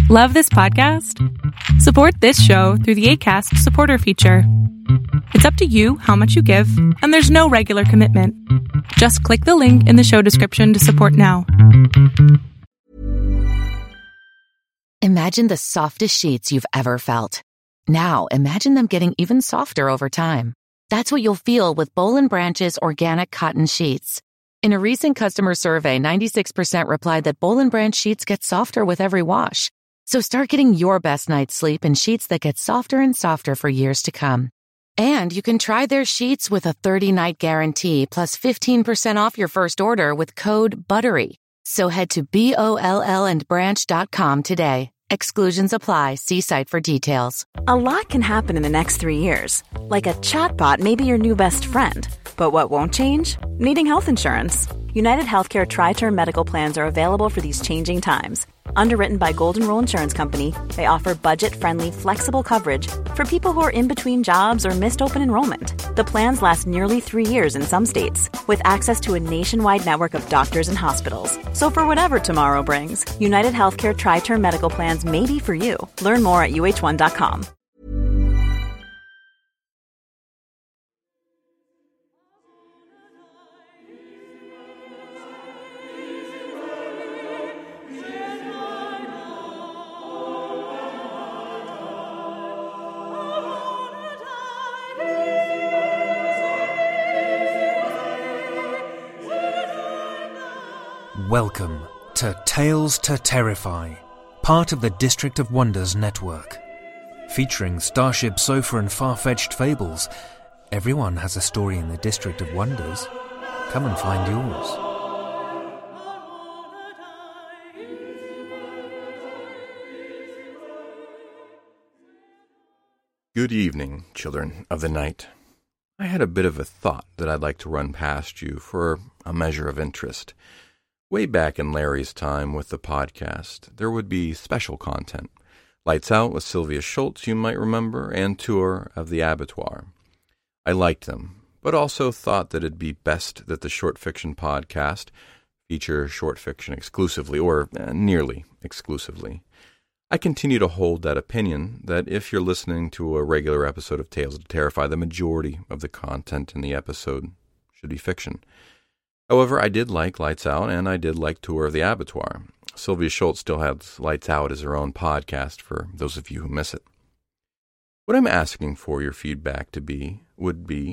Love this podcast? Support this show through the Acast supporter feature. It's up to you how much you give, and there's no regular commitment. Just click the link in the show description to support now. Imagine the softest sheets you've ever felt. Now imagine them getting even softer over time. That's what you'll feel with Boll & Branch's organic cotton sheets. In a recent customer survey, 96% replied that Boll & Branch sheets get softer with every wash. So start getting your best night's sleep in sheets that get softer and softer for years to come. And you can try their sheets with a 30-night guarantee plus 15% off your first order with code BUTTERY. So head to BOLLandbranch.com today. Exclusions apply. See site for details. A lot can happen in the next 3 years. Like a chatbot may be your new best friend. But what won't change? Needing health insurance. United Healthcare Tri-Term Medical Plans are available for these changing times. Underwritten by Golden Rule Insurance Company, they offer budget-friendly, flexible coverage for people who are in between jobs or missed open enrollment. The plans last nearly 3 years in some states, with access to a nationwide network of doctors and hospitals. So for whatever tomorrow brings, United Healthcare Tri-Term Medical Plans may be for you. Learn more at uh1.com. Welcome to Tales to Terrify, part of the District of Wonders network. Featuring Starship Sofa and far-fetched fables, everyone has a story in the District of Wonders. Come and find yours. Good evening, children of the night. I had a bit of a thought that I'd like to run past you for a measure of interest. Way back in Larry's time with the podcast, there would be special content. Lights Out with Sylvia Schultz, you might remember, and Tour of the Abattoir. I liked them, but also thought that it'd be best that the short fiction podcast feature short fiction exclusively, or nearly exclusively. I continue to hold that opinion that if you're listening to a regular episode of Tales to Terrify, the majority of the content in the episode should be fiction. However, I did like Lights Out, and I did like Tour of the Abattoir. Sylvia Schultz still has Lights Out as her own podcast for those of you who miss it. What I'm asking for your feedback would be,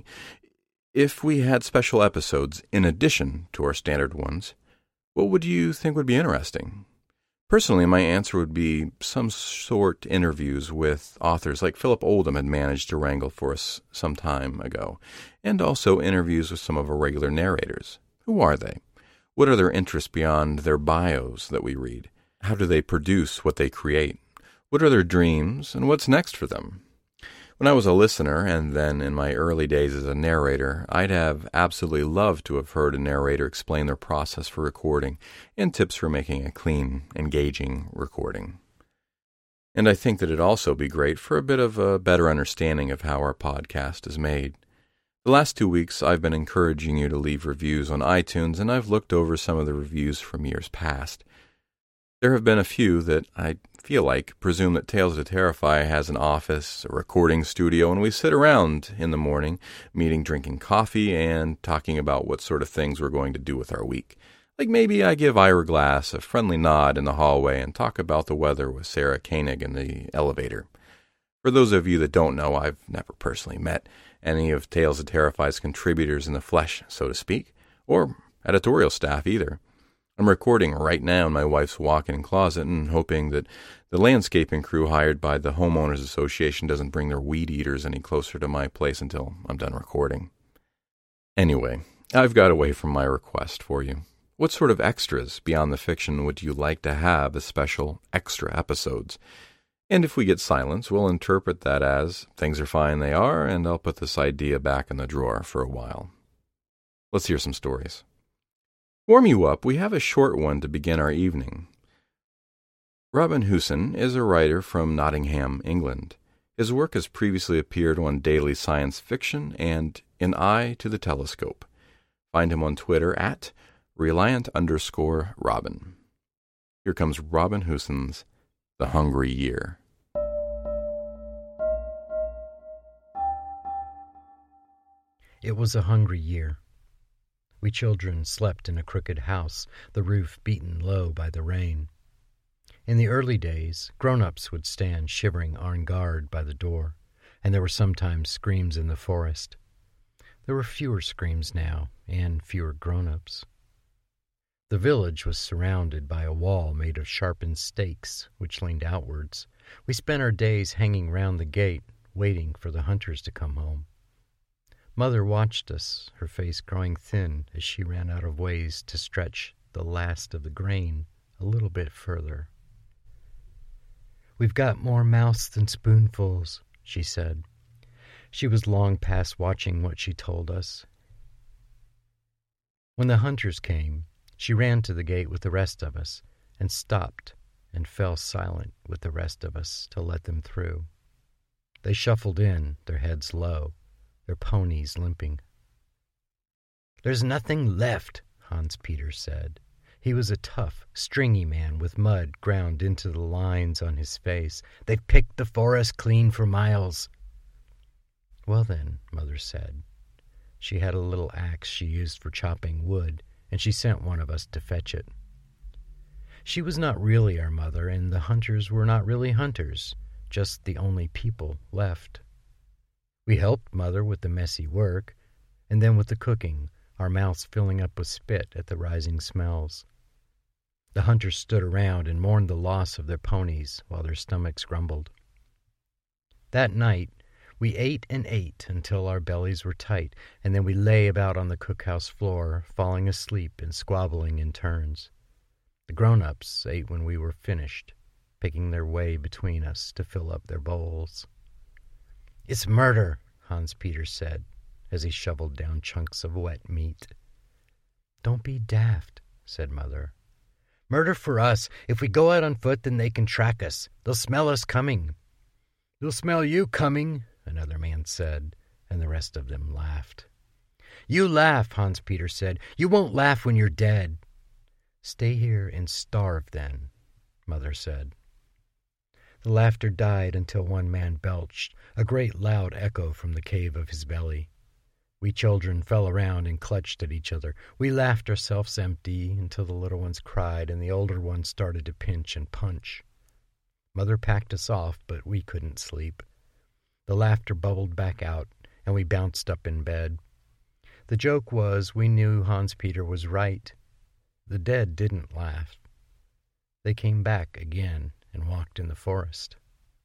if we had special episodes in addition to our standard ones, what would you think would be interesting? Personally, my answer would be some sort interviews with authors like Philip Oldham had managed to wrangle for us some time ago, and also interviews with some of our regular narrators. Who are they? What are their interests beyond their bios that we read? How do they produce what they create? What are their dreams, and what's next for them? When I was a listener, and then in my early days as a narrator, I'd have absolutely loved to have heard a narrator explain their process for recording and tips for making a clean, engaging recording. And I think that it'd also be great for a bit of a better understanding of how our podcast is made. The last 2 weeks, I've been encouraging you to leave reviews on iTunes, and I've looked over some of the reviews from years past. There have been a few that I feel like presume that Tales to Terrify has an office, a recording studio, and we sit around in the morning, meeting, drinking coffee, and talking about what sort of things we're going to do with our week. Like maybe I give Ira Glass a friendly nod in the hallway and talk about the weather with Sarah Koenig in the elevator. For those of you that don't know, I've never personally met any of Tales to Terrify's contributors in the flesh, so to speak, or editorial staff either. I'm recording right now in my wife's walk-in closet and hoping that the landscaping crew hired by the Homeowners Association doesn't bring their weed eaters any closer to my place until I'm done recording. Anyway, I've got away from my request for you. What sort of extras beyond the fiction would you like to have as special extra episodes? And if we get silence, we'll interpret that as things are fine, they are, and I'll put this idea back in the drawer for a while. Let's hear some stories. Warm you up, we have a short one to begin our evening. Robin Huson is a writer from Nottingham, England. His work has previously appeared on Daily Science Fiction and An Eye to the Telescope. Find him on Twitter at @Reliant_Robin. Here comes Robin Huson's The Hungry Year. It was a hungry year. We children slept in a crooked house, the roof beaten low by the rain. In the early days, grown-ups would stand shivering on guard by the door, and there were sometimes screams in the forest. There were fewer screams now, and fewer grown-ups. The village was surrounded by a wall made of sharpened stakes, which leaned outwards. We spent our days hanging round the gate, waiting for the hunters to come home. Mother watched us, her face growing thin as she ran out of ways to stretch the last of the grain a little bit further. "We've got more mouths than spoonfuls," she said. She was long past watching what she told us. When the hunters came, she ran to the gate with the rest of us and stopped and fell silent with the rest of us to let them through. They shuffled in, their heads low, their ponies limping. "There's nothing left," Hans Peter said. He was a tough, stringy man with mud ground into the lines on his face. "They've picked the forest clean for miles." "Well then," Mother said. She had a little axe she used for chopping wood, and she sent one of us to fetch it. She was not really our mother, and the hunters were not really hunters, just the only people left. We helped Mother with the messy work, and then with the cooking, our mouths filling up with spit at the rising smells. The hunters stood around and mourned the loss of their ponies while their stomachs grumbled. That night, we ate and ate until our bellies were tight, and then we lay about on the cookhouse floor, falling asleep and squabbling in turns. The grown-ups ate when we were finished, picking their way between us to fill up their bowls. "It's murder," Hans Peter said, as he shoveled down chunks of wet meat. "Don't be daft," said Mother. "Murder for us. If we go out on foot, then they can track us. They'll smell us coming." "They'll smell you coming," another man said, and the rest of them laughed. "You laugh," Hans Peter said. "You won't laugh when you're dead." "Stay here and starve, then," Mother said. The laughter died until one man belched, a great loud echo from the cave of his belly. We children fell around and clutched at each other. We laughed ourselves empty until the little ones cried and the older ones started to pinch and punch. Mother packed us off, but we couldn't sleep. The laughter bubbled back out, and we bounced up in bed. The joke was we knew Hans Peter was right. The dead didn't laugh. They came back again and walked in the forest.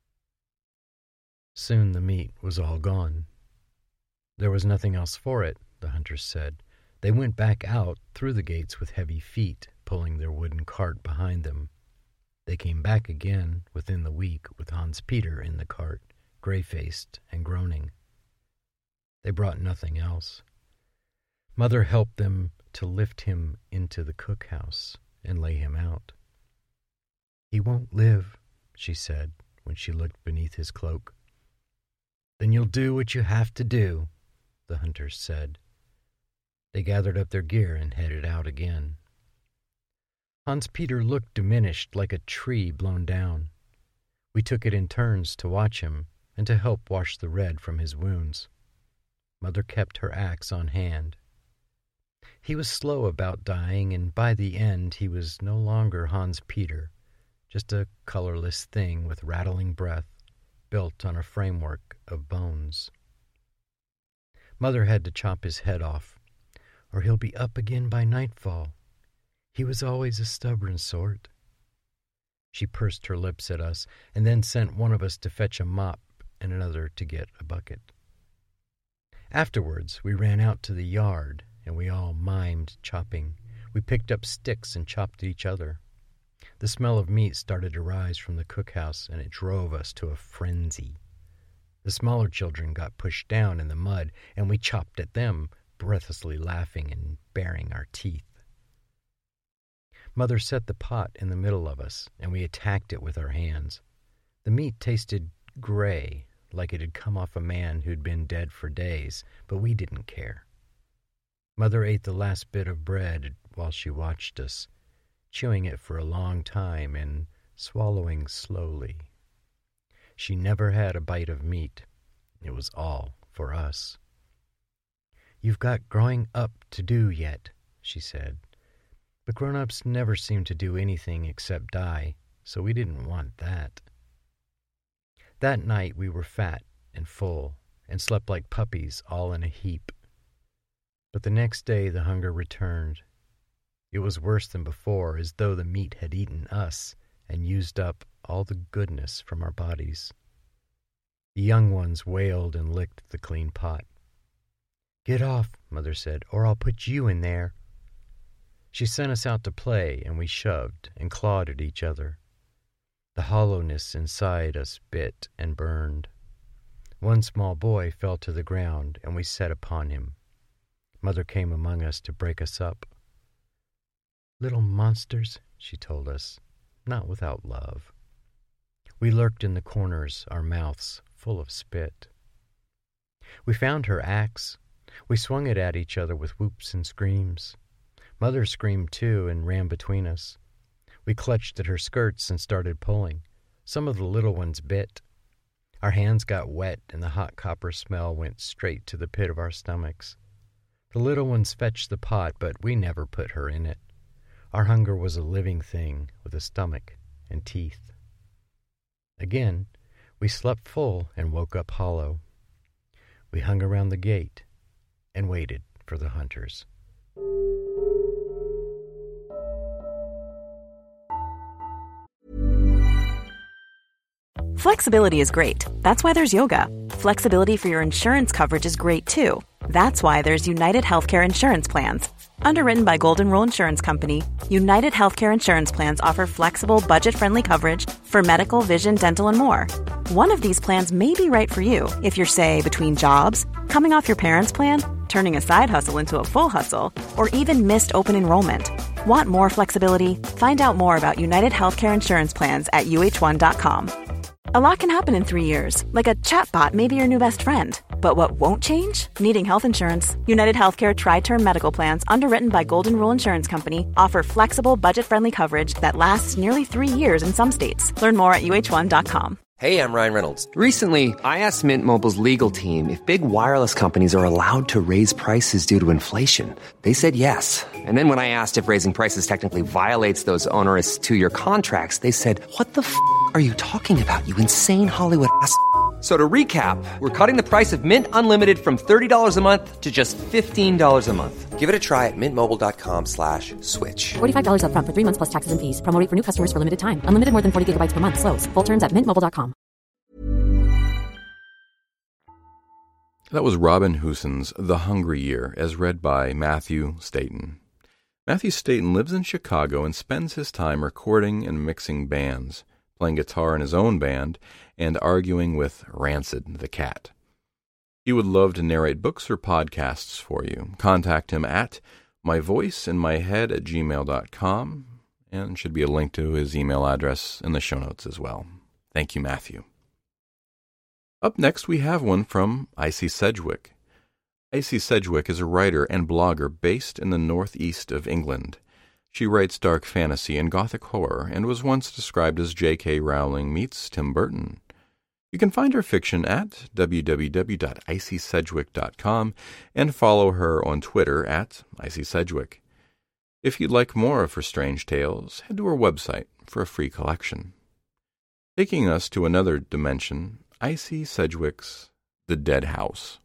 Soon the meat was all gone. There was nothing else for it, the hunters said. They went back out through the gates with heavy feet, pulling their wooden cart behind them. They came back again within the week with Hans Peter in the cart, gray-faced and groaning. They brought nothing else. Mother helped them to lift him into the cookhouse and lay him out. "He won't live," she said when she looked beneath his cloak. "Then you'll do what you have to do," the hunters said. They gathered up their gear and headed out again. Hans Peter looked diminished, like a tree blown down. We took it in turns to watch him and to help wash the red from his wounds. Mother kept her axe on hand. He was slow about dying, and by the end he was no longer Hans Peter, just a colorless thing with rattling breath, built on a framework of bones. Mother had to chop his head off, or he'll be up again by nightfall. He was always a stubborn sort. She pursed her lips at us, and then sent one of us to fetch a mop and another to get a bucket. Afterwards, we ran out to the yard, and we all mimed chopping. We picked up sticks and chopped at each other. The smell of meat started to rise from the cookhouse, and it drove us to a frenzy. The smaller children got pushed down in the mud, and we chopped at them, breathlessly laughing and baring our teeth. Mother set the pot in the middle of us, and we attacked it with our hands. The meat tasted gray, like it had come off a man who'd been dead for days, but we didn't care. Mother ate the last bit of bread while she watched us, chewing it for a long time and swallowing slowly. She never had a bite of meat. It was all for us. "You've got growing up to do yet," she said. "But grown-ups never seem to do anything except die, so we didn't want that." That night we were fat and full and slept like puppies all in a heap. But the next day the hunger returned. It was worse than before, as though the meat had eaten us and used up all the goodness from our bodies. The young ones wailed and licked the clean pot. "Get off," Mother said, "or I'll put you in there." She sent us out to play, and we shoved and clawed at each other. The hollowness inside us bit and burned. One small boy fell to the ground, and we set upon him. Mother came among us to break us up. "Little monsters," she told us, not without love. We lurked in the corners, our mouths full of spit. We found her axe. We swung it at each other with whoops and screams. Mother screamed too and ran between us. We clutched at her skirts and started pulling. Some of the little ones bit. Our hands got wet, and the hot copper smell went straight to the pit of our stomachs. The little ones fetched the pot, but we never put her in it. Our hunger was a living thing with a stomach and teeth. Again, we slept full and woke up hollow. We hung around the gate and waited for the hunters. Flexibility is great. That's why there's yoga. Flexibility for your insurance coverage is great too. That's why there's United Healthcare Insurance Plans. Underwritten by Golden Rule Insurance Company, United Healthcare Insurance Plans offer flexible, budget-friendly coverage for medical, vision, dental, and more. One of these plans may be right for you if you're, say, between jobs, coming off your parents' plan, turning a side hustle into a full hustle, or even missed open enrollment. Want more flexibility? Find out more about United Healthcare Insurance Plans at uh1.com. A lot can happen in 3 years, like a chatbot may be your new best friend. But what won't change? Needing health insurance. United Healthcare Tri-Term Medical Plans, underwritten by Golden Rule Insurance Company, offer flexible, budget-friendly coverage that lasts nearly 3 years in some states. Learn more at uh1.com. Hey, I'm Ryan Reynolds. Recently, I asked Mint Mobile's legal team if big wireless companies are allowed to raise prices due to inflation. They said yes. And then when I asked if raising prices technically violates those onerous 2-year contracts, they said, "What the f*** are you talking about, you insane Hollywood ass?" So to recap, we're cutting the price of Mint Unlimited from $30 a month to just $15 a month. Give it a try at mintmobile.com/switch. $45 up front for 3 months plus taxes and fees. Promo rate for new customers for limited time. Unlimited more than 40 gigabytes per month. Slows full terms at mintmobile.com. That was Robin Houson's The Hungry Year, as read by Matthew Staton. Matthew Staton lives in Chicago and spends his time recording and mixing bands, playing guitar in his own band, and arguing with Rancid the cat. He would love to narrate books or podcasts for you. Contact him at myvoiceinmyhead@gmail.com, and should be a link to his email address in the show notes as well. Thank you, Matthew. Up next, we have one from Icy Sedgwick. Icy Sedgwick is a writer and blogger based in the northeast of England. She writes dark fantasy and gothic horror and was once described as J.K. Rowling meets Tim Burton. You can find her fiction at www.icysedgwick.com and follow her on Twitter at Icy Sedgwick. If you'd like more of her strange tales, head to her website for a free collection. Taking us to another dimension, Icy Sedgwick's The Dead House.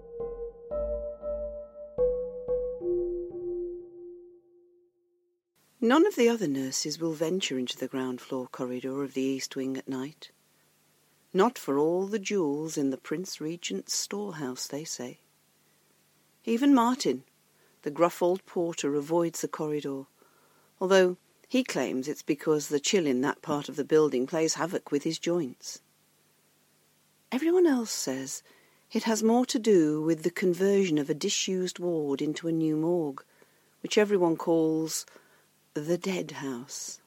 None of the other nurses will venture into the ground floor corridor of the East Wing at night. Not for all the jewels in the Prince Regent's storehouse, they say. Even Martin, the gruff old porter, avoids the corridor, although he claims it's because the chill in that part of the building plays havoc with his joints. Everyone else says it has more to do with the conversion of a disused ward into a new morgue, which everyone calls the Dead House.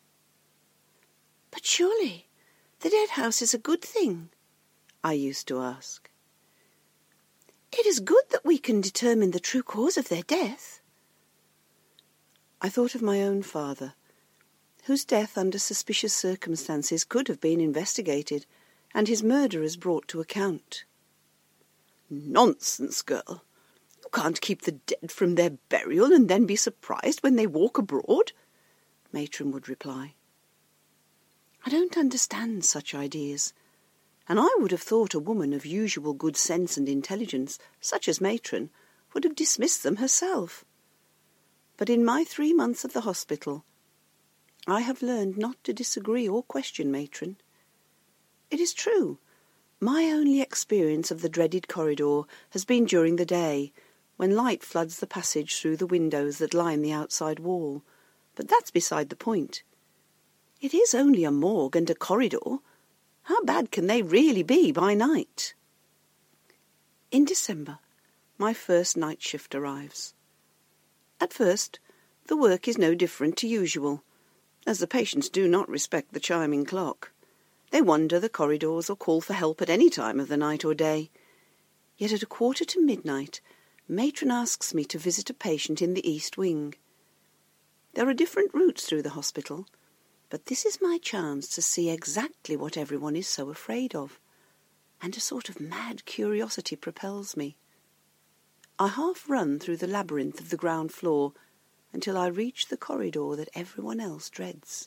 But surely the Dead House is a good thing, I used to ask. It is good that we can determine the true cause of their death. I thought of my own father, whose death under suspicious circumstances could have been investigated, and his murderers brought to account. Nonsense, girl. You can't keep the dead from their burial and then be surprised when they walk abroad, Matron would reply. I don't understand such ideas, and I would have thought a woman of usual good sense and intelligence, such as Matron, would have dismissed them herself. But in my 3 months of the hospital, I have learned not to disagree or question Matron. It is true, my only experience of the dreaded corridor has been during the day, when light floods the passage through the windows that line the outside wall, but that's beside the point. It is only a morgue and a corridor. How bad can they really be by night? In December, my first night shift arrives. At first, the work is no different to usual, as the patients do not respect the chiming clock. They wander the corridors or call for help at any time of the night or day. Yet at 1:45, Matron asks me to visit a patient in the East Wing. There are different routes through the hospital, but this is my chance to see exactly what everyone is so afraid of, and a sort of mad curiosity propels me. I half run through the labyrinth of the ground floor until I reach the corridor that everyone else dreads.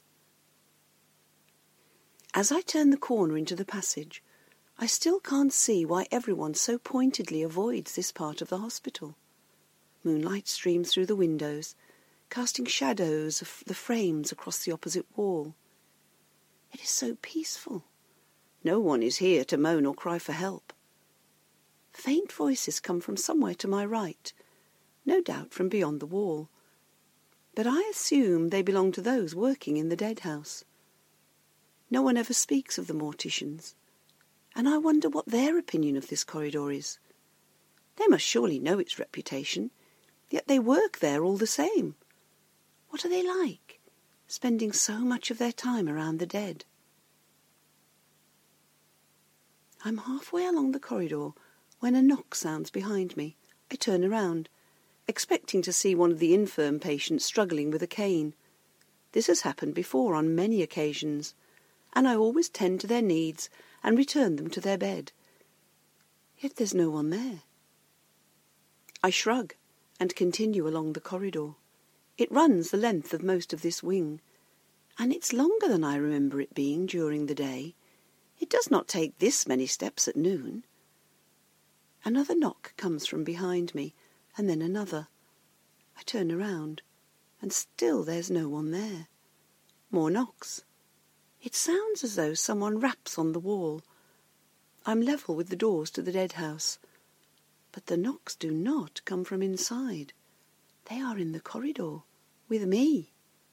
As I turn the corner into the passage, I still can't see why everyone so pointedly avoids this part of the hospital. Moonlight streams through the windows, casting shadows of the frames across the opposite wall. It is so peaceful. No one is here to moan or cry for help. Faint voices come from somewhere to my right, no doubt from beyond the wall, but I assume they belong to those working in the dead house. No one ever speaks of the morticians, and I wonder what their opinion of this corridor is. They must surely know its reputation, yet they work there all the same. What are they like, spending so much of their time around the dead? I'm halfway along the corridor when a knock sounds behind me. I turn around, expecting to see one of the infirm patients struggling with a cane. This has happened before on many occasions, and I always tend to their needs and return them to their bed. Yet there's no one there. I shrug and continue along the corridor. It runs the length of most of this wing, and it's longer than I remember it being during the day. It does not take this many steps at noon. Another knock comes from behind me, and then another. I turn around, and still there's no one there. More knocks. It sounds as though someone raps on the wall. I'm level with the doors to the dead house, but the knocks do not come from inside. They are in the corridor, with me.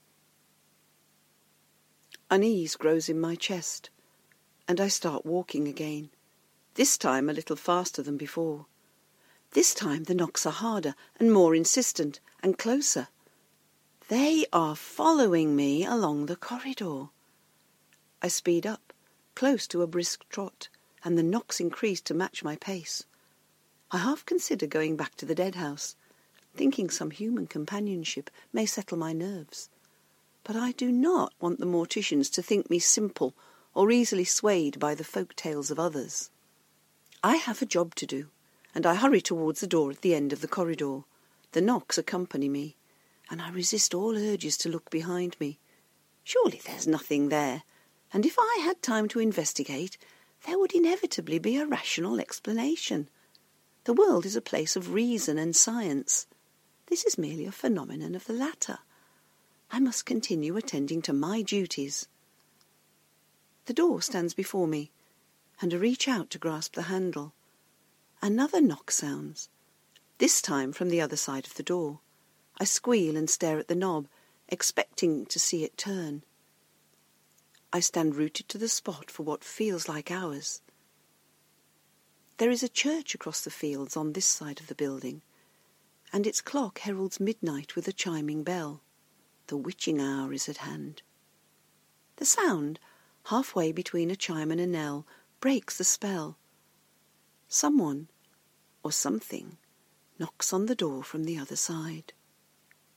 Unease grows in my chest, and I start walking again, this time a little faster than before. This time the knocks are harder and more insistent and closer. They are following me along the corridor. I speed up, close to a brisk trot, and the knocks increase to match my pace. I half consider going back to the dead house, thinking some human companionship may settle my nerves. But I do not want the morticians to think me simple or easily swayed by the folk tales of others. I have a job to do, and I hurry towards the door at the end of the corridor. The knocks accompany me, and I resist all urges to look behind me. Surely there's nothing there, and if I had time to investigate, there would inevitably be a rational explanation. The world is a place of reason and science. This is merely a phenomenon of the latter. I must continue attending to my duties. The door stands before me, and I reach out to grasp the handle. Another knock sounds, this time from the other side of the door. I squeal and stare at the knob, expecting to see it turn. I stand rooted to the spot for what feels like hours. There is a church across the fields on this side of the building, and its clock heralds midnight with a chiming bell. The witching hour is at hand. The sound, halfway between a chime and a knell, breaks the spell. Someone, or something, knocks on the door from the other side.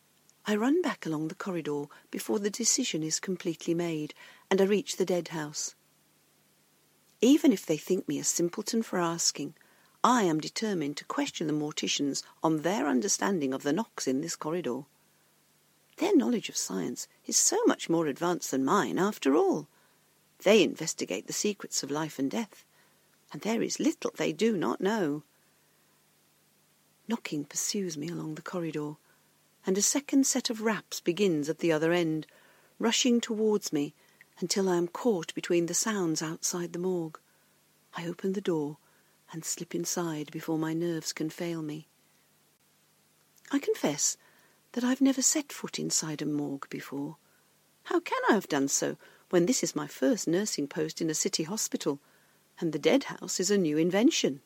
I run back along the corridor before the decision is completely made, and I reach the dead house. Even if they think me a simpleton for asking, I am determined to question the morticians on their understanding of the knocks in this corridor. Their knowledge of science is so much more advanced than mine, after all. They investigate the secrets of life and death, and there is little they do not know. Knocking pursues me along the corridor, and a second set of raps begins at the other end, rushing towards me until I am caught between the sounds outside the morgue. I open the door and slip inside before my nerves can fail me. I confess that I've never set foot inside a morgue before. How can I have done so when this is my first nursing post in a city hospital, and the dead house is a new invention?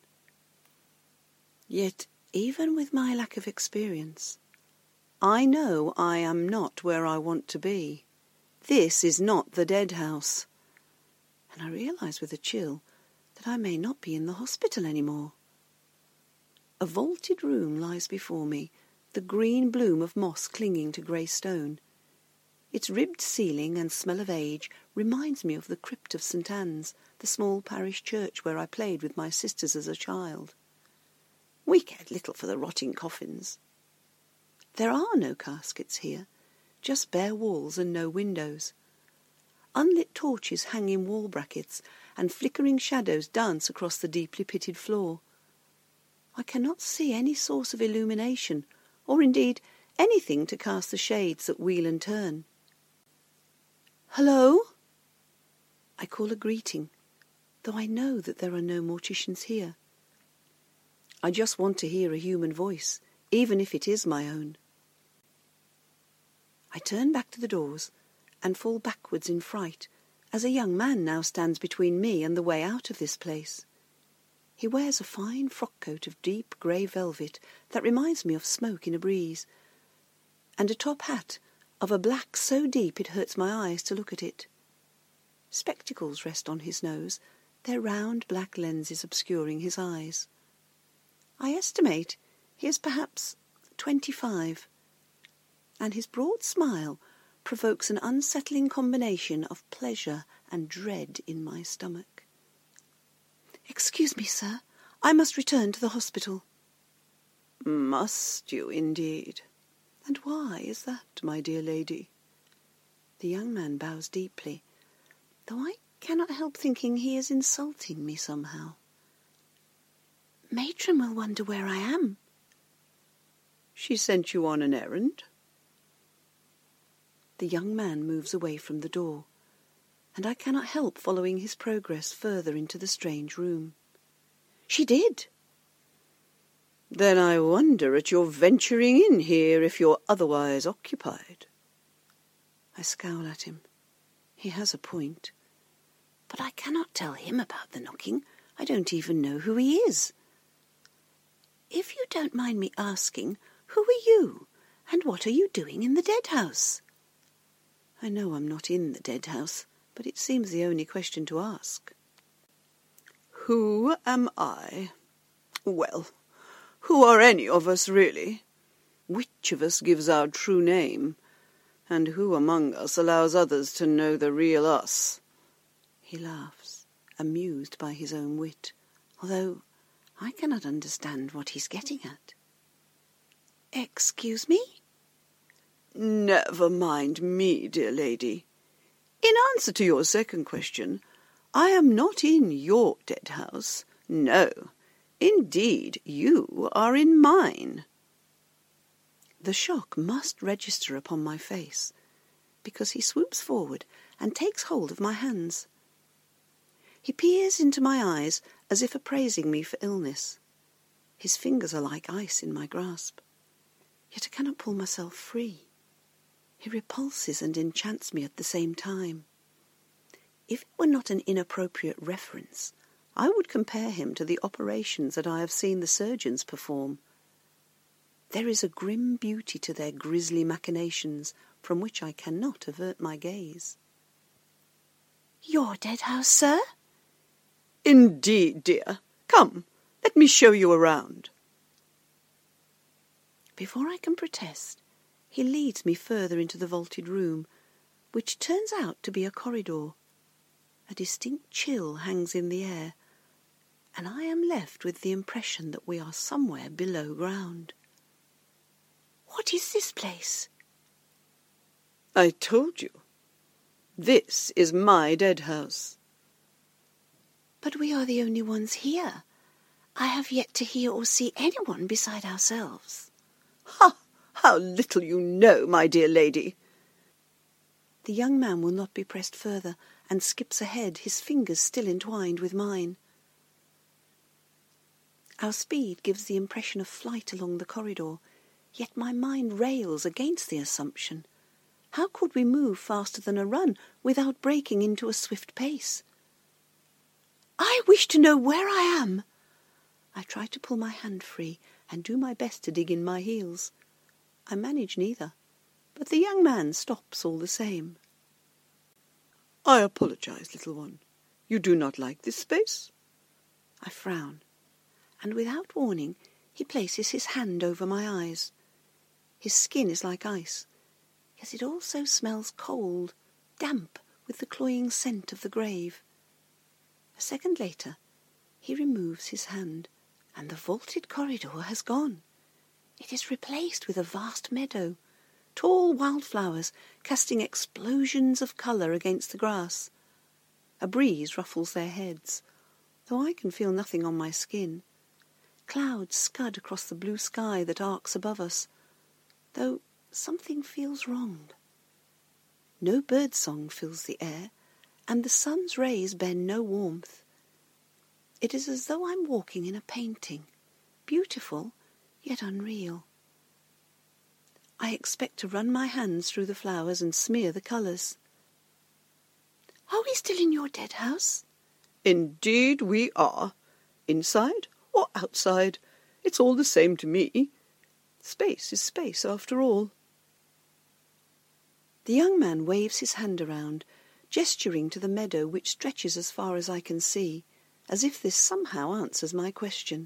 Yet, even with my lack of experience, I know I am not where I want to be. This is not the dead house. And I realise with a chill that I may not be in the hospital anymore. A vaulted room lies before me, the green bloom of moss clinging to grey stone. Its ribbed ceiling and smell of age reminds me of the crypt of St. Anne's, the small parish church where I played with my sisters as a child. We cared little for the rotting coffins. There are no caskets here, just bare walls and no windows. Unlit torches hang in wall brackets, and flickering shadows dance across the deeply pitted floor. I cannot see any source of illumination, or indeed anything to cast the shades that wheel and turn. "Hello?" I call a greeting, though I know that there are no morticians here. I just want to hear a human voice, even if it is my own. I turn back to the doors and fall backwards in fright as a young man now stands between me and the way out of this place. He wears a fine frock coat of deep grey velvet that reminds me of smoke in a breeze, and a top hat of a black so deep it hurts my eyes to look at it. Spectacles rest on his nose, their round black lenses obscuring his eyes. I estimate he is perhaps 25, and his broad smile provokes an unsettling combination of pleasure and dread in my stomach. "Excuse me, sir. I must return to the hospital." "Must you, indeed? And why is that, my dear lady?" The young man bows deeply, though I cannot help thinking he is insulting me somehow. "Matron will wonder where I am." "She sent you on an errand?" The young man moves away from the door, and I cannot help following his progress further into the strange room. "She did." "Then I wonder at your venturing in here if you're otherwise occupied." I scowl at him. He has a point. But I cannot tell him about the knocking. I don't even know who he is. "If you don't mind me asking, who are you, and what are you doing in the dead house?" I know I'm not in the dead house, but it seems the only question to ask. "Who am I? Well, who are any of us, really? Which of us gives our true name? And who among us allows others to know the real us?" He laughs, amused by his own wit, although I cannot understand what he's getting at. "Excuse me?" "Never mind me, dear lady. In answer to your second question, I am not in your dead house. No, indeed, you are in mine." The shock must register upon my face, because he swoops forward and takes hold of my hands. He peers into my eyes as if appraising me for illness. His fingers are like ice in my grasp. Yet I cannot pull myself free. He repulses and enchants me at the same time. If it were not an inappropriate reference, I would compare him to the operations that I have seen the surgeons perform. There is a grim beauty to their grisly machinations from which I cannot avert my gaze. "Your dead house, sir?" "Indeed, dear. Come, let me show you around." Before I can protest, He leads me further into the vaulted room, which turns out to be a corridor. A distinct chill hangs in the air, and I am left with the impression that we are somewhere below ground. What is this place? I told you. This is my dead house. But we are the only ones here. I have yet to hear or see anyone beside ourselves. Ha! How little you know, my dear lady. The young man will not be pressed further, and skips ahead, his fingers still entwined with mine. Our speed gives the impression of flight along the corridor, yet my mind rails against the assumption. How could we move faster than a run without breaking into a swift pace? I wish to know where I am. I try to pull my hand free and do my best to dig in my heels. I manage neither, but the young man stops all the same. I apologize, little one. You do not like this space? I frown, and without warning he places his hand over my eyes. His skin is like ice, yet it also smells cold, damp with the cloying scent of the grave. A second later he removes his hand, and the vaulted corridor has gone. It is replaced with a vast meadow, tall wildflowers casting explosions of colour against the grass. A breeze ruffles their heads, though I can feel nothing on my skin. Clouds scud across the blue sky that arcs above us, though something feels wrong. No birdsong fills the air, and the sun's rays bend no warmth. It is as though I'm walking in a painting, beautiful yet unreal. I expect to run my hands through the flowers and smear the colours. Are we still in your dead house? Indeed we are. Inside or outside, it's all the same to me. Space is space, after all. The young man waves his hand around, gesturing to the meadow which stretches as far as I can see, as if this somehow answers my question.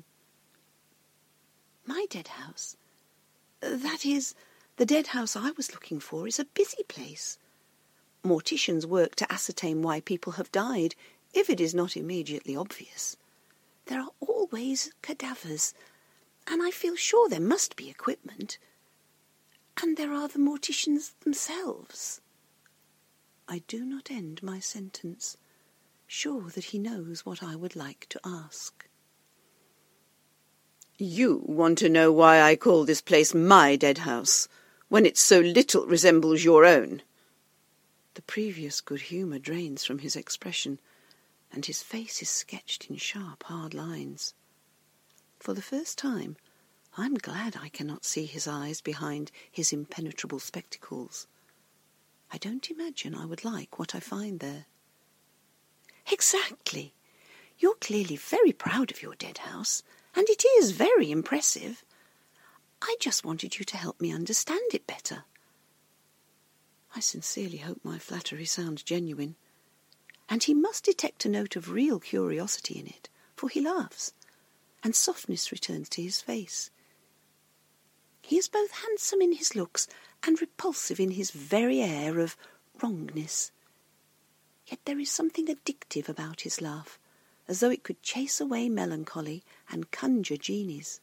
My dead house? That is, the dead house I was looking for is a busy place. Morticians work to ascertain why people have died, if it is not immediately obvious. There are always cadavers, and I feel sure there must be equipment. And there are the morticians themselves. I do not end my sentence, sure that he knows what I would like to ask. You want to know why I call this place my dead house, when it so little resembles your own? The previous good humour drains from his expression, and his face is sketched in sharp, hard lines. For the first time, I'm glad I cannot see his eyes behind his impenetrable spectacles. I don't imagine I would like what I find there. Exactly. You're clearly very proud of your dead house, and it is very impressive. I just wanted you to help me understand it better. I sincerely hope my flattery sounds genuine, and he must detect a note of real curiosity in it, for he laughs, and softness returns to his face. He is both handsome in his looks and repulsive in his very air of wrongness. Yet there is something addictive about his laugh, as though it could chase away melancholy and conjure genies.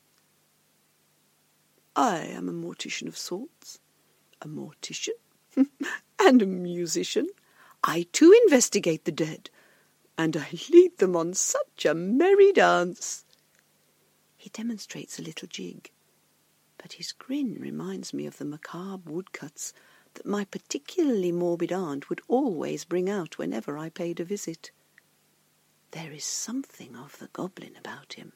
I am a mortician of sorts, a mortician, and a musician. I too investigate the dead, and I lead them on such a merry dance. He demonstrates a little jig, but his grin reminds me of the macabre woodcuts that my particularly morbid aunt would always bring out whenever I paid a visit. There is something of the goblin about him.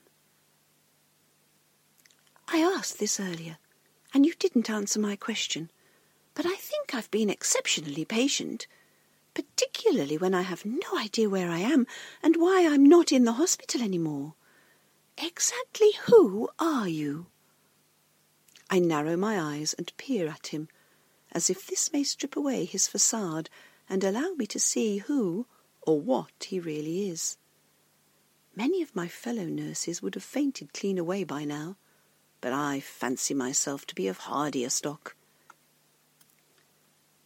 I asked this earlier, and you didn't answer my question, but I think I've been exceptionally patient, particularly when I have no idea where I am and why I'm not in the hospital anymore. Exactly who are you? I narrow my eyes and peer at him, as if this may strip away his facade and allow me to see who or what he really is. Many of my fellow nurses would have fainted clean away by now, but I fancy myself to be of hardier stock.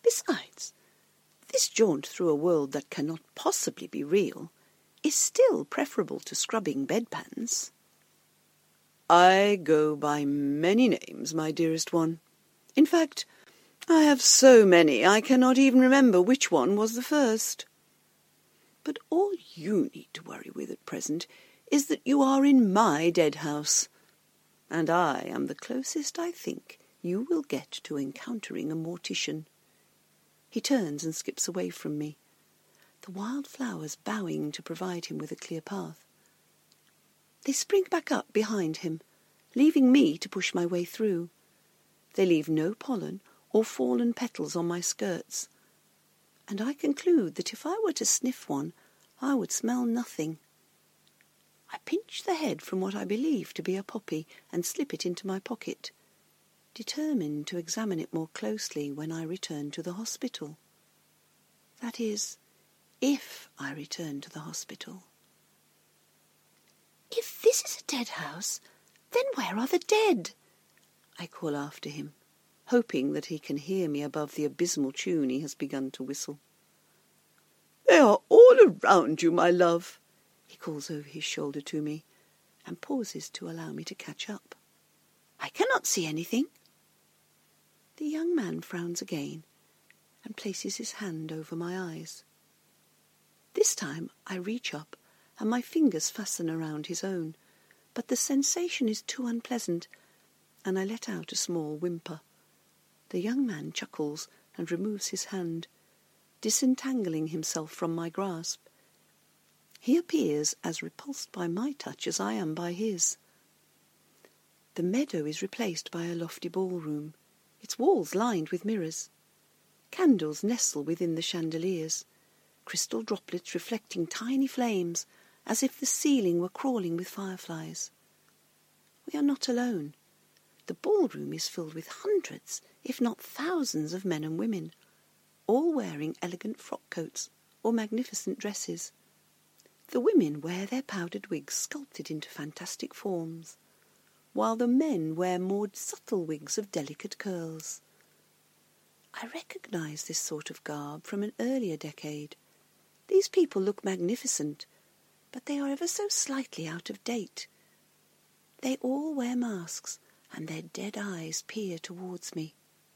Besides, this jaunt through a world that cannot possibly be real is still preferable to scrubbing bedpans. I go by many names, my dearest one. In fact, I have so many I cannot even remember which one was the first. But all you need to worry with at present is that you are in my dead house, and I am the closest I think you will get to encountering a mortician. He turns and skips away from me, the wild flowers bowing to provide him with a clear path. They spring back up behind him, leaving me to push my way through. They leave no pollen or fallen petals on my skirts, and I conclude that if I were to sniff one, I would smell nothing. I pinch the head from what I believe to be a poppy and slip it into my pocket, determined to examine it more closely when I return to the hospital. That is, if I return to the hospital. If this is a dead house, then where are the dead? I call after him, hoping that he can hear me above the abysmal tune he has begun to whistle. They are all around you, my love, he calls over his shoulder to me, and pauses to allow me to catch up. I cannot see anything. The young man frowns again, and places his hand over my eyes. This time I reach up, and my fingers fasten around his own, but the sensation is too unpleasant, and I let out a small whimper. The young man chuckles and removes his hand, disentangling himself from my grasp. He appears as repulsed by my touch as I am by his. The meadow is replaced by a lofty ballroom, its walls lined with mirrors. Candles nestle within the chandeliers, crystal droplets reflecting tiny flames, as if the ceiling were crawling with fireflies. We are not alone. The ballroom is filled with hundreds, if not thousands, of men and women, all wearing elegant frock coats or magnificent dresses. The women wear their powdered wigs sculpted into fantastic forms, while the men wear more subtle wigs of delicate curls. I recognize this sort of garb from an earlier decade. These people look magnificent, but they are ever so slightly out of date. They all wear masks, and their dead eyes peer towards me.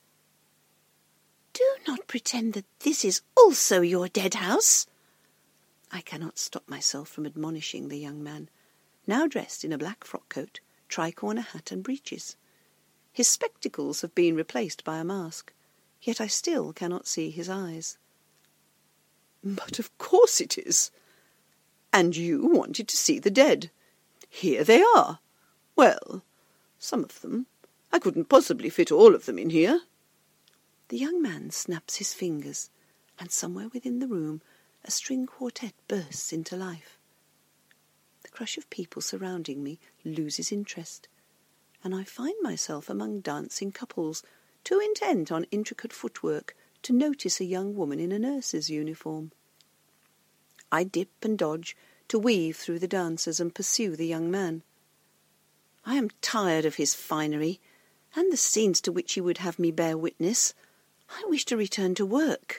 Do not pretend that this is also your dead house. I cannot stop myself from admonishing the young man, now dressed in a black frock coat, tricorner hat and breeches. His spectacles have been replaced by a mask, yet I still cannot see his eyes. But of course it is. And you wanted to see the dead. Here they are. Well, some of them. I couldn't possibly fit all of them in here. The young man snaps his fingers, and somewhere within the room a string quartet bursts into life. The crush of people surrounding me loses interest, and I find myself among dancing couples, too intent on intricate footwork to notice a young woman in a nurse's uniform. I dip and dodge to weave through the dancers and pursue the young man. I am tired of his finery, and the scenes to which he would have me bear witness. I wish to return to work.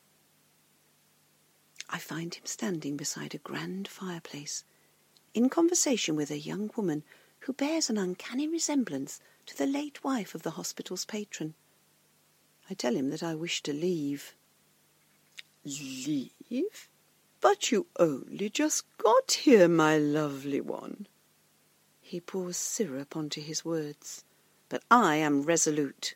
I find him standing beside a grand fireplace, in conversation with a young woman who bears an uncanny resemblance to the late wife of the hospital's patron. I tell him that I wish to leave. Leave? But you only just got here, my lovely one. He pours syrup onto his words, but I am resolute.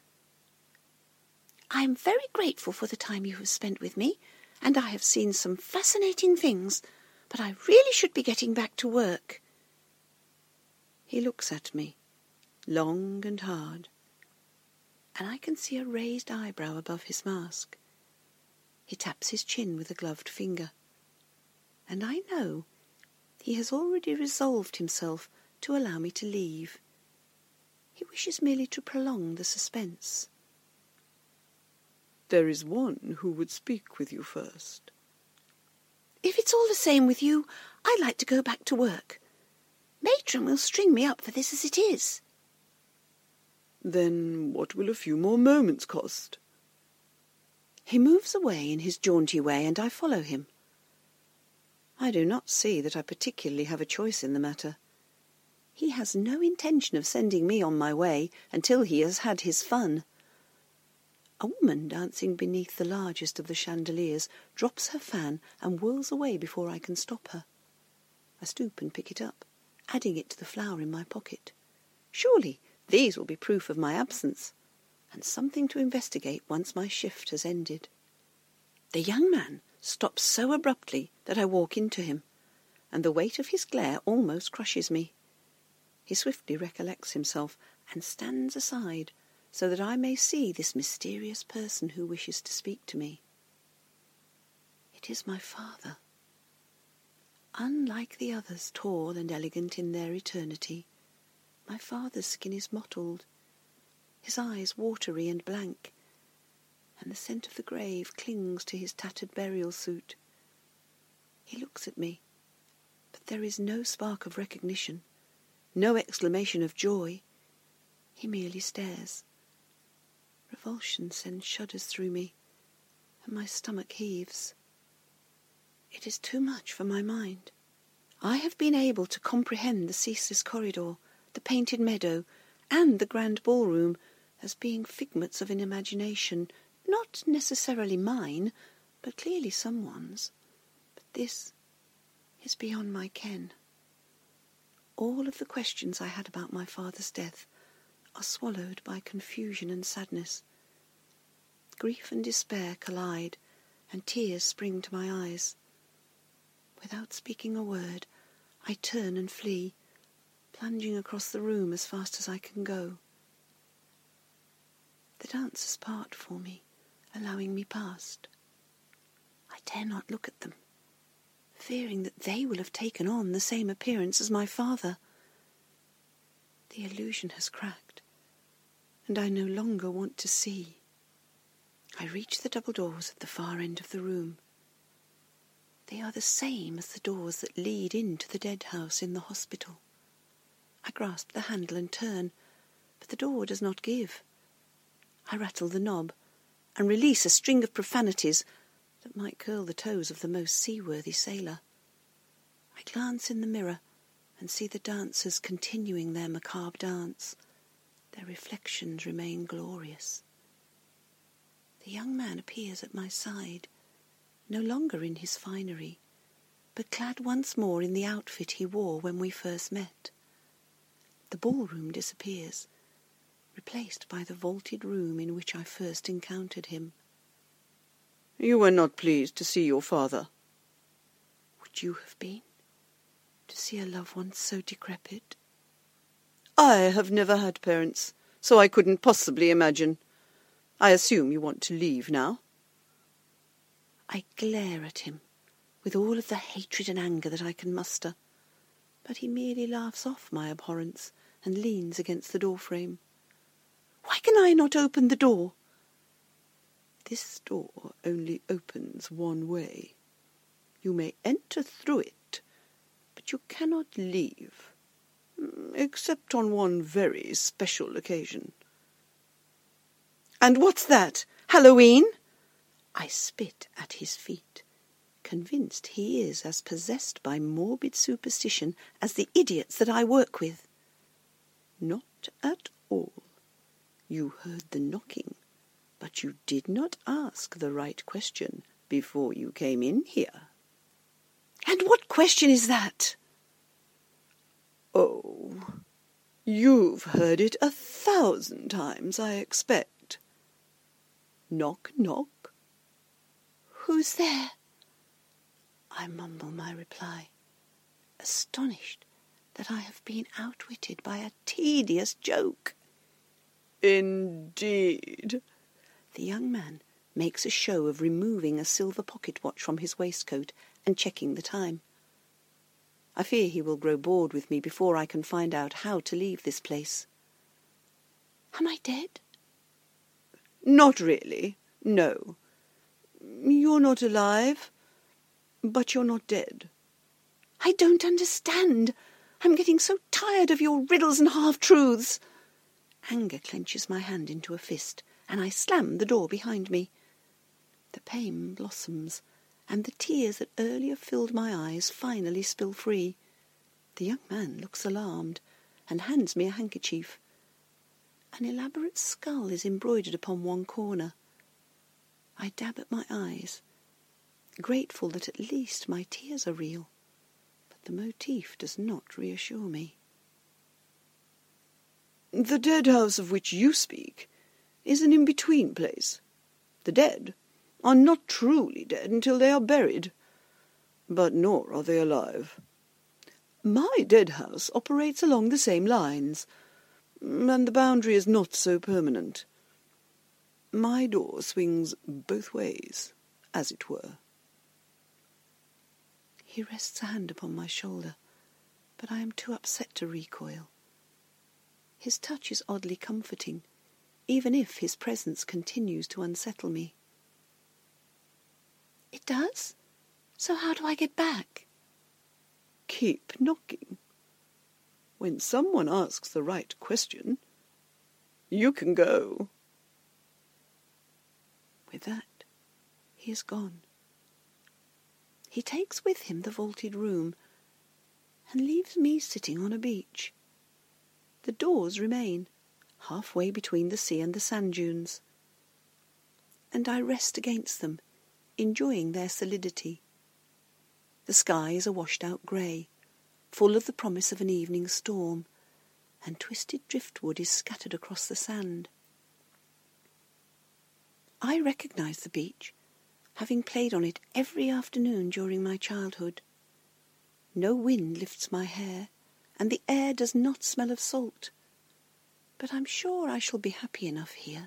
I am very grateful for the time you have spent with me, and I have seen some fascinating things, but I really should be getting back to work. He looks at me, long and hard, and I can see a raised eyebrow above his mask. He taps his chin with a gloved finger, and I know he has already resolved himself to allow me to leave. He wishes merely to prolong the suspense. There is one who would speak with you first. If it's all the same with you, I'd like to go back to work. Matron will string me up for this as it is. Then what will a few more moments cost? He moves away in his jaunty way, and I follow him. I do not see that I particularly have a choice in the matter. He has no intention of sending me on my way until he has had his fun. A woman dancing beneath the largest of the chandeliers drops her fan and whirls away before I can stop her. I stoop and pick it up, adding it to the flower in my pocket. Surely these will be proof of my absence, and something to investigate once my shift has ended. The young man stops so abruptly that I walk into him, and the weight of his glare almost crushes me. He swiftly recollects himself and stands aside so that I may see this mysterious person who wishes to speak to me. It is my father. Unlike the others, tall and elegant in their eternity, my father's skin is mottled, his eyes watery and blank, and the scent of the grave clings to his tattered burial suit. He looks at me, but there is no spark of recognition, no exclamation of joy. He merely stares. Revulsion sends shudders through me, and my stomach heaves. It is too much for my mind. I have been able to comprehend the ceaseless corridor, the painted meadow, and the grand ballroom as being figments of an imagination, not necessarily mine, but clearly someone's. But this is beyond my ken. All of the questions I had about my father's death are swallowed by confusion and sadness. Grief and despair collide, and tears spring to my eyes. Without speaking a word, I turn and flee, plunging across the room as fast as I can go. The dancers part for me, allowing me past. I dare not look at them, fearing that they will have taken on the same appearance as my father. The illusion has cracked, and I no longer want to see. I reach the double doors at the far end of the room. They are the same as the doors that lead into the dead house in the hospital. I grasp the handle and turn, but the door does not give. I rattle the knob and release a string of profanities that might curl the toes of the most seaworthy sailor. I glance in the mirror and see the dancers continuing their macabre dance. Their reflections remain glorious. The young man appears at my side, no longer in his finery, but clad once more in the outfit he wore when we first met. The ballroom disappears, replaced by the vaulted room in which I first encountered him. You were not pleased to see your father? Would you have been? To see a loved one so decrepit? I have never had parents, so I couldn't possibly imagine. I assume you want to leave now? I glare at him with all of the hatred and anger that I can muster, but he merely laughs off my abhorrence and leans against the doorframe. Why can I not open the door? This door only opens one way. You may enter through it, but you cannot leave, except on one very special occasion. And what's that? Halloween? I spit at his feet, convinced he is as possessed by morbid superstition as the idiots that I work with. Not at all. You heard the knocking, but you did not ask the right question before you came in here. And what question is that? Oh, you've heard it 1,000 times, I expect. Knock, knock. Who's there? I mumble my reply, astonished that I have been outwitted by a tedious joke. Indeed. The young man makes a show of removing a silver pocket watch from his waistcoat and checking the time. I fear he will grow bored with me before I can find out how to leave this place. Am I dead? Not really, no. You're not alive, but you're not dead. I don't understand. I'm getting so tired of your riddles and half-truths. Anger clenches my hand into a fist, and I slam the door behind me. The pain blossoms, and the tears that earlier filled my eyes finally spill free. The young man looks alarmed and hands me a handkerchief. An elaborate skull is embroidered upon one corner. I dab at my eyes, grateful that at least my tears are real, but the motif does not reassure me. The dead house of which you speak is an in-between place. The dead are not truly dead until they are buried, but nor are they alive. My dead house operates along the same lines, and the boundary is not so permanent. My door swings both ways, as it were. He rests a hand upon my shoulder, but I am too upset to recoil. His touch is oddly comforting, even if his presence continues to unsettle me. It does? So how do I get back? Keep knocking. When someone asks the right question, you can go. With that, he is gone. He takes with him the vaulted room and leaves me sitting on a beach. The doors remain, halfway between the sea and the sand dunes, and I rest against them, enjoying their solidity. The sky is a washed-out grey, full of the promise of an evening storm, and twisted driftwood is scattered across the sand. I recognise the beach, having played on it every afternoon during my childhood. No wind lifts my hair, and the air does not smell of salt, but I'm sure I shall be happy enough here.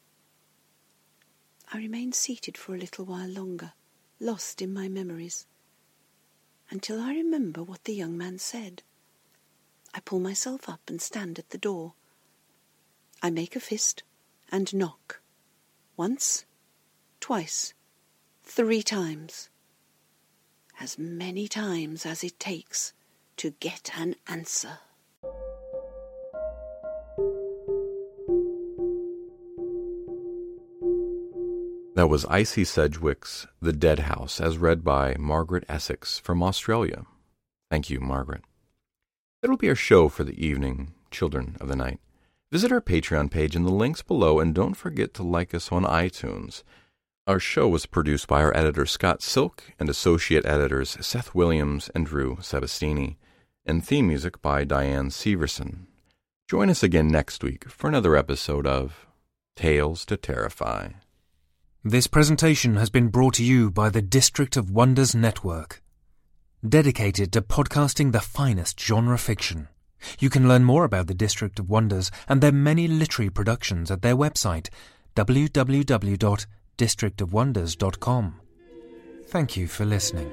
I remain seated for a little while longer, lost in my memories, until I remember what the young man said. I pull myself up and stand at the door. I make a fist and knock. Once, twice, 3 times. As many times as it takes to get an answer. That was Icy Sedgwick's The Dead House, as read by Margaret Essex from Australia. Thank you, Margaret. That'll be our show for the evening, Children of the Night. Visit our Patreon page in the links below, and don't forget to like us on iTunes. Our show was produced by our editor Scott Silk and associate editors Seth Williams and Drew Sebastini, and theme music by Diane Severson. Join us again next week for another episode of Tales to Terrify. This presentation has been brought to you by the District of Wonders Network, dedicated to podcasting the finest genre fiction. You can learn more about the District of Wonders and their many literary productions at their website, www.districtofwonders.com. Thank you for listening.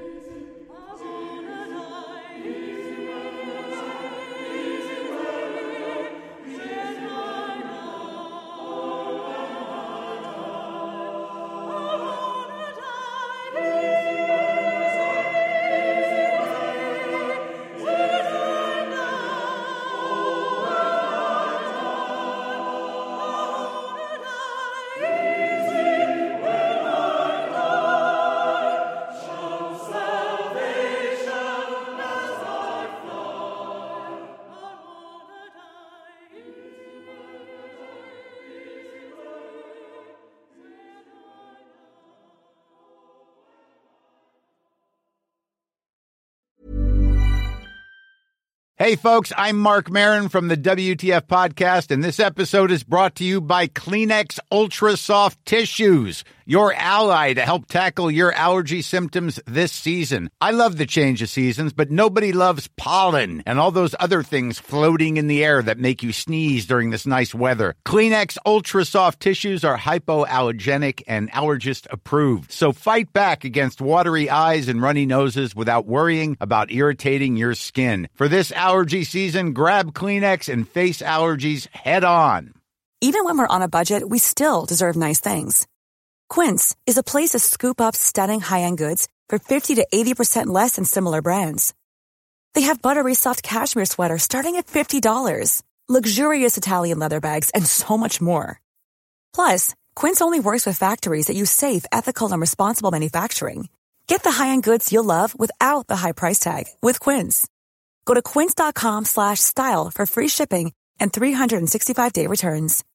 Hey, folks, I'm Mark Maron from the WTF Podcast, and this episode is brought to you by Kleenex Ultra Soft Tissues, your ally to help tackle your allergy symptoms this season. I love the change of seasons, but nobody loves pollen and all those other things floating in the air that make you sneeze during this nice weather. Kleenex Ultra Soft Tissues are hypoallergenic and allergist approved, so fight back against watery eyes and runny noses without worrying about irritating your skin. For this allergy season, grab Kleenex and face allergies head on. Even when we're on a budget, we still deserve nice things. Quince is a place to scoop up stunning high-end goods for 50 to 80% less than similar brands. They have buttery soft cashmere sweaters starting at $50, luxurious Italian leather bags, and so much more. Plus, Quince only works with factories that use safe, ethical, and responsible manufacturing. Get the high-end goods you'll love without the high price tag with Quince. Go to quince.com/style for free shipping and 365-day returns.